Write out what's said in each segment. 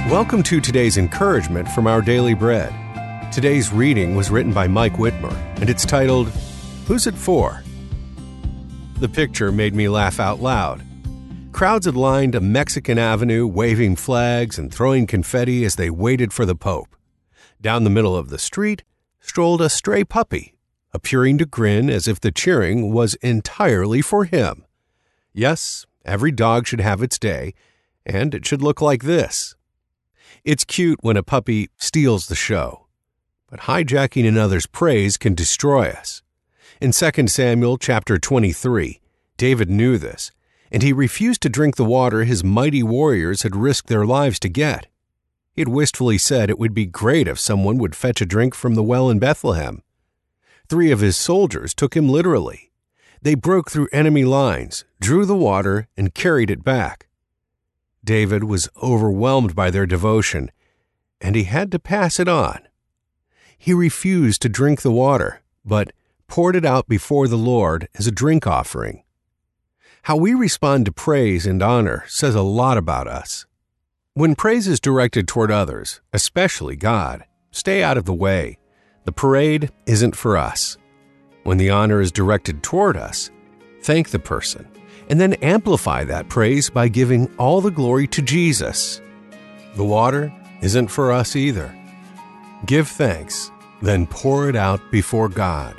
Welcome to today's encouragement from Our Daily Bread. Today's reading was written by Mike Whitmer, and it's titled, Who's It For? The picture made me laugh out loud. Crowds had lined a Mexican avenue, waving flags and throwing confetti as they waited for the Pope. Down the middle of the street strolled a stray puppy, appearing to grin as if the cheering was entirely for him. Yes, every dog should have its day, and it should look like this. It's cute when a puppy steals the show, but hijacking another's praise can destroy us. In 2 Samuel chapter 23, David knew this, and he refused to drink the water his mighty warriors had risked their lives to get. He had wistfully said it would be great if someone would fetch a drink from the well in Bethlehem. 3 of his soldiers took him literally. They broke through enemy lines, drew the water, and carried it back. David was overwhelmed by their devotion, and he had to pass it on. He refused to drink the water, but poured it out before the Lord as a drink offering. How we respond to praise and honor says a lot about us. When praise is directed toward others, especially God, stay out of the way. The parade isn't for us. When the honor is directed toward us, thank the person, and then amplify that praise by giving all the glory to Jesus. The water isn't for us either. Give thanks, then pour it out before God.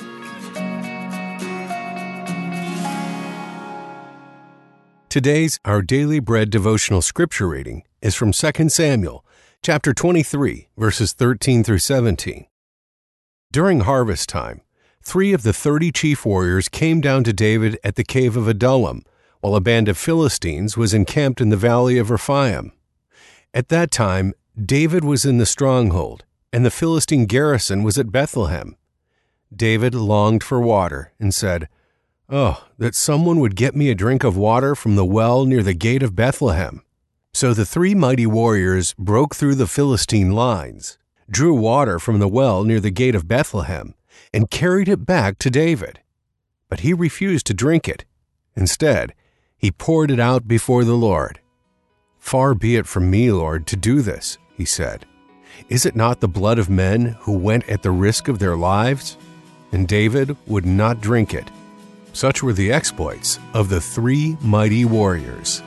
Today's Our Daily Bread devotional scripture reading is from 2 Samuel, chapter 23, verses 13 through 17. During harvest time, 3 of the 30 chief warriors came down to David at the cave of Adullam, while a band of Philistines was encamped in the valley of Rephaim. At that time, David was in the stronghold, and the Philistine garrison was at Bethlehem. David longed for water and said, "Oh, that someone would get me a drink of water from the well near the gate of Bethlehem." So the 3 mighty warriors broke through the Philistine lines, drew water from the well near the gate of Bethlehem, and carried it back to David. But he refused to drink it. Instead, he poured it out before the Lord. "Far be it from me, Lord, to do this," he said. "Is it not the blood of men who went at the risk of their lives?" And David would not drink it. Such were the exploits of the 3 mighty warriors.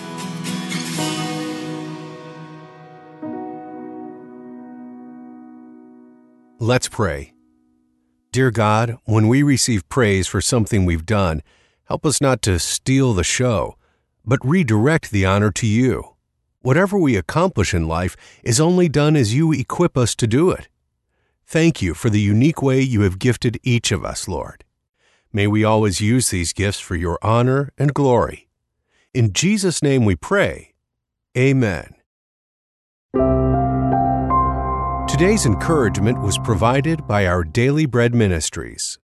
Let's pray. Dear God, when we receive praise for something we've done, help us not to steal the show, but redirect the honor to you. Whatever we accomplish in life is only done as you equip us to do it. Thank you for the unique way you have gifted each of us, Lord. May we always use these gifts for your honor and glory. In Jesus' name we pray. Amen. Today's encouragement was provided by Our Daily Bread Ministries.